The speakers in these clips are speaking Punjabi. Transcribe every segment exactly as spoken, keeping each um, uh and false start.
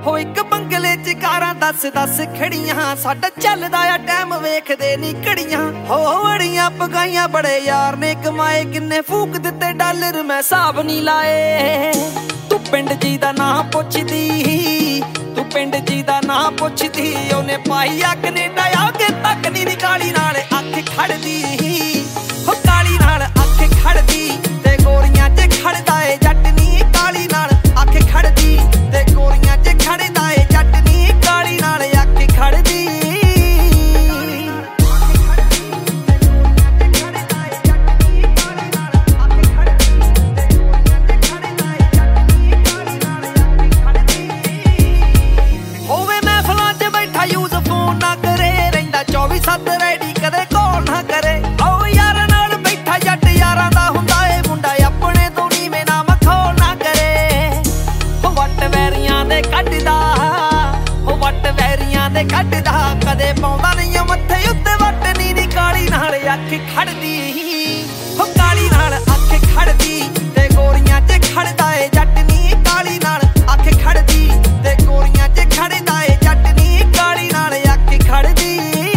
ਹੋ ਇੱਕ ਬੰਗਲੇ ਚ ਕਾਰਾਂ ਦਸ ਦਸ ਖੜੀਆਂ ਸਾਡਾ ਚੱਲਦਾ ਆ ਟਾਈਮ ਵੇਖਦੇ ਨੀ ਘੜੀਆਂ ਹੋ ਅੜੀਆਂ ਪਗਾਈਆਂ ਬੜੇ ਯਾਰ ਨੇ ਕਮਾਏ ਕਿੰਨੇ ਫੂਕ ਦਿੱਤੇ ਡਾਲਰ ਮੈਂ ਹਿਸਾਬ ਨੀ ਲਾਏ ਤੂੰ ਪਿੰਡ ਜੀ ਦਾ ਨਾਂ ਪੁੱਛਦੀ ਤੂੰ ਪਿੰਡ ਜੀ ਦਾ ਨਾਂ ਪੁੱਛਦੀ ਉਹਨੇ ਪਾਈ ਆ ਕੈਨੇਡਾ ਆ ਕੇ ਤੱਕ ਨੀ ਕਾਲੀ ਨਾਲ ਅੱਖ ਖੜਦੀ ਹੋ ਕਾਲੀ ਨਾਲ ਅੱਖ ਖੜਦੀ ਤੇ ਗੋਰੀਆਂ ਚ ਖੜਦਾ ਏ ਜੱਟ ਨੀ ਕਾਲੀ ਨਾਲ ਅੱਖ ਖੜਦੀ ਤੇ ਗੋਰੀਆਂ ਚ ਖੜਦਾ ਏ ਜੱਟ ਨੀ ਕਾਲੀ ਨਾਲ ਅੱਖ ਖੜਦੀ ਹੋਵੇ ਮਹਿਫਲਾਂ ਚ ਬੈਠਾ ਯੂਜ਼ ਫੋਨ ਨਾ ਕਰੇ ਰਹਿੰਦਾ ਚੌਵੀ ਸੱਤ ਰੈਡੀ ਕਦੇ ਕਾਲ ਨਾ ਕਰੇ ਓ ਯਾਰਾਂ ਨਾਲ ਬੈਠਾ ਜੱਟ ਯਾਰਾਂ ਦਾ ਹੁੰਦਾ ਏ ਮੁੰਡਾ ਆਪਣੇ ਤੋਂ ਨੀਵੇਂ ਨਾ ਮਖੌਲ ਨਾ ਕਰੇ ਹੋ ਵੱਟ ਵੈਰੀਆਂ ਦੇ ਕੱਢਦਾ ਹੋ ਵੱਟ ਵੈਰੀਆਂ ਦੇ ਕੱਢਦਾ ਕਦੇ ਪਾਉਂਦਾ ਨਹੀਂ ਮੱਥੇ ਉੱਤੇ ਵੱਟ ਨੀ ਦੀ ਕਾਲੀ ਨਾਲ ਅੱਖ ਖੜਦੀ ਹੋ ਕਾਲੀ ਨਾਲ ਅੱਖ ਖੜਦੀ ਤੇ ਗੋਰੀਆਂ ਚ ਖੜਦਾ ਏ ਜੱਟ ਨੀ ਕਾਲੀ ਨਾਲ ਅੱਖ ਖੜਦੀ ਤੇ ਗੋਰੀਆਂ ਚ ਖੜਦਾ ਏ ਜੱਟ ਨੀ ਕਾਲੀ ਨਾਲ ਅੱਖ ਖੜਦੀ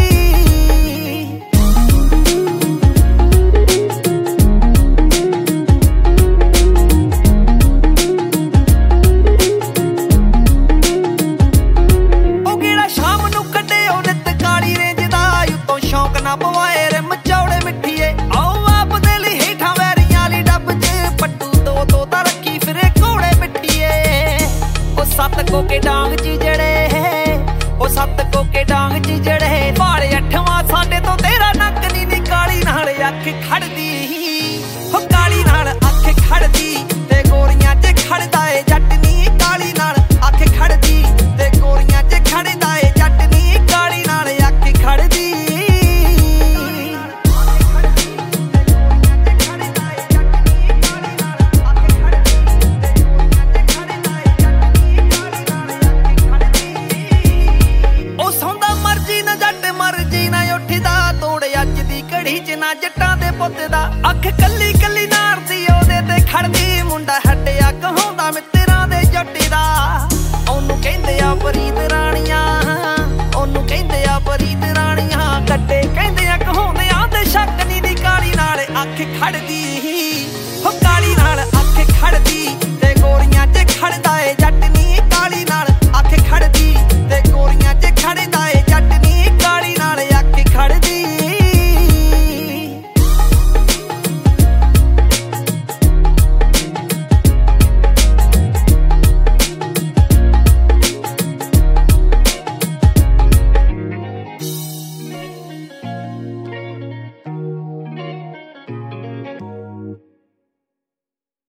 ਸ਼ੌਂਕ ਨਾ ਪਵਾਏ ਰਿਮ ਚੌੜੇ ਮਿੱਠੀਏ ਆਓ ਆਪ ਦੇ ਲਈ ਹੇਠਾਂ ਵੈਰੀਆਂ ਵਾਲੀ ਡੱਬ ਚ ਪੱਟੂ ਦੋ ਦੋ ਤਾਂ ਰੱਖੀ ਫਿਰੇ ਘੋੜੇ ਮਿੱਠੀਏ ਉਹ ਸੱਤ ਕੋਕੇ ਡਾਂਗ ਚ ਜੜੇ ਉਹ ਸੱਤ ਕੋਕੇ ਡਾਂਗ ਚ ਜੜੇ ਭਾਲੇ ਅੱਠਵਾਂ